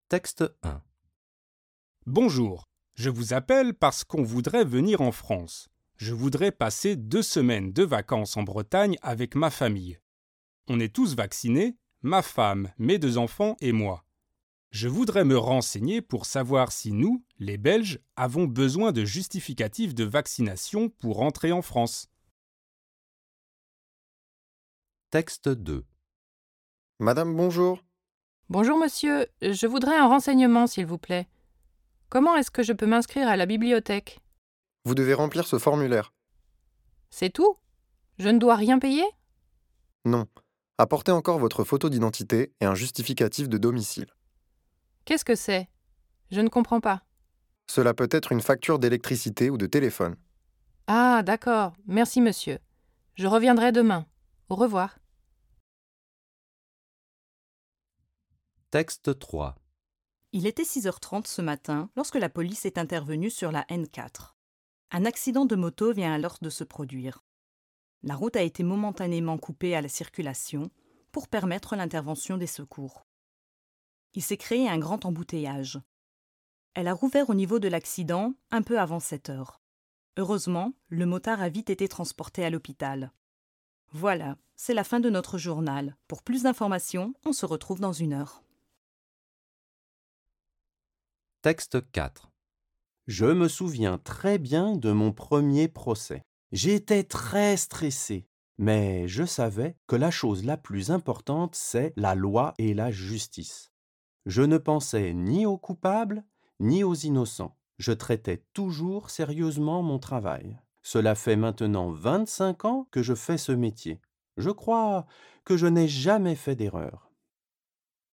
Texte 1. Bonjour, je vous appelle parce qu'on voudrait venir en France. Je voudrais passer 2 semaines de vacances en Bretagne avec ma famille. On est tous vaccinés, ma femme, mes 2 enfants et moi. Je voudrais me renseigner pour savoir si nous, les Belges, avons besoin de justificatifs de vaccination pour entrer en France. Texte 2. Madame, bonjour. Bonjour monsieur, je voudrais un renseignement s'il vous plaît. Comment est-ce que je peux m'inscrire à la bibliothèque? Vous devez remplir ce formulaire. C'est tout? Je ne dois rien payer? Non. Apportez encore votre photo d'identité et un justificatif de domicile. Qu'est-ce que c'est? Je ne comprends pas. Cela peut être une facture d'électricité ou de téléphone. Ah, d'accord. Merci monsieur. Je reviendrai demain. Au revoir. Texte 3. Il était 6h30 ce matin lorsque la police est intervenue sur la N4. Un accident de moto vient alors de se produire. La route a été momentanément coupée à la circulation pour permettre l'intervention des secours. Il s'est créé un grand embouteillage. Elle a rouvert au niveau de l'accident un peu avant 7 heures. Heureusement, le motard a vite été transporté à l'hôpital. Voilà, c'est la fin de notre journal. Pour plus d'informations, on se retrouve dans 1 heure. Texte 4. Je me souviens très bien de mon premier procès. J'étais très stressé, mais je savais que la chose la plus importante, c'est la loi et la justice. Je ne pensais ni aux coupables, ni aux innocents. Je traitais toujours sérieusement mon travail. Cela fait maintenant 25 ans que je fais ce métier. Je crois que je n'ai jamais fait d'erreur.